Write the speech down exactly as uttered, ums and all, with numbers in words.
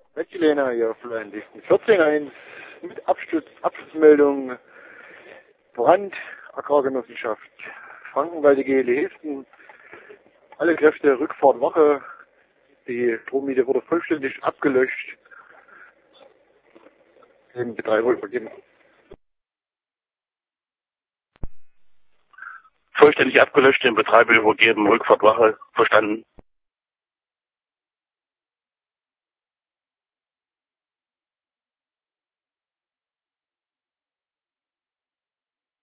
Wettilena hier auf Leinlichten. vierzehn eins mit Abschluss, Abschlussmeldung Brand, Agrargenossenschaft Frankenwalde G L Hesten. Alle Kräfte, Rückfahrt, Wache. Die Strommiete wurde vollständig abgelöscht. Den Betreiber übergeben. Vollständig abgelöscht, den Betreiber übergeben, Rückfahrt, Wache, verstanden.